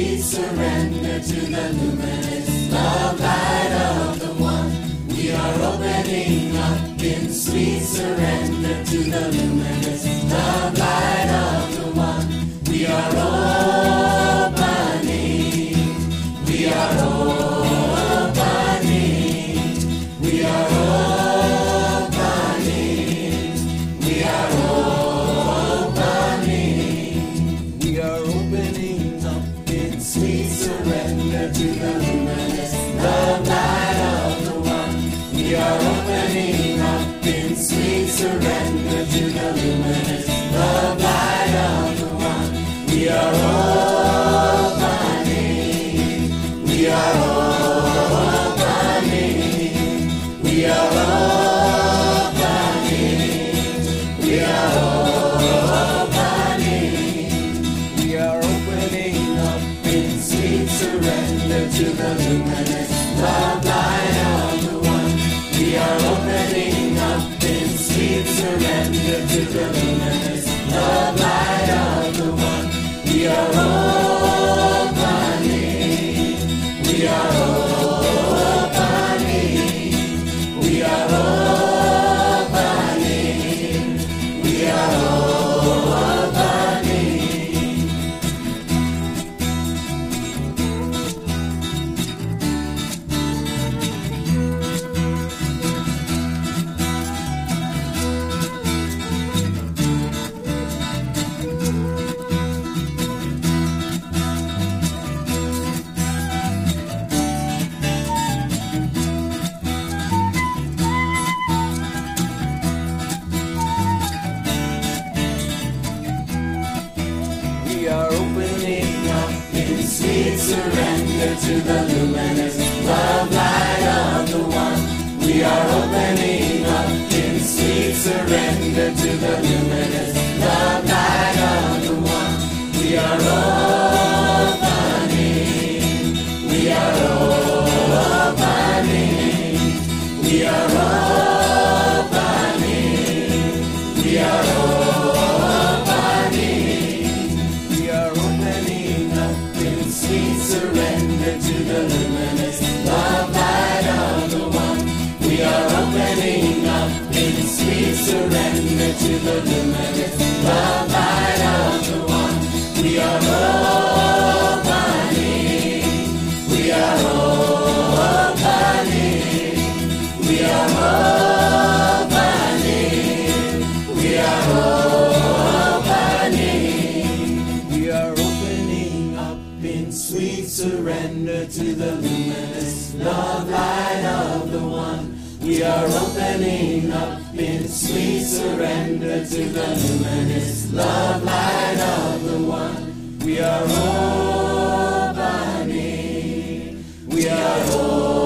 sweet surrender to the luminous love light of the one. We are opening up in sweet surrender to the luminous love light of the one. We are opening. We are opening. We are opening. We are opening. We are opening up in sweet surrender to the luminous love light of the one. We are opening up in sweet surrender to the luminous love light of the one. We are opening. We are opening. We are opening. We are opening. We are opening up in sweet surrender to the luminous love light of the one. We are opening up in sweet surrender to the luminous love light of the one. We are opening. We are opening. We are opening. We are opening. We are opening up in sweet surrender to the luminous love light of the one. We are opening up in sweet surrender to the luminous love light of the one. We are opening. We are opening. We are opening. We are opening. We are opening up in sweet surrender to the luminous love light of the one. We are opening up in sweet surrender to the luminous love light of the one. We are opening. We are opening. We are opening. We are opening. We are opening up in sweet surrender to the luminous love light of the one. We are opening up in sweet surrender to the luminous love light of the one. We are opening. We are opening.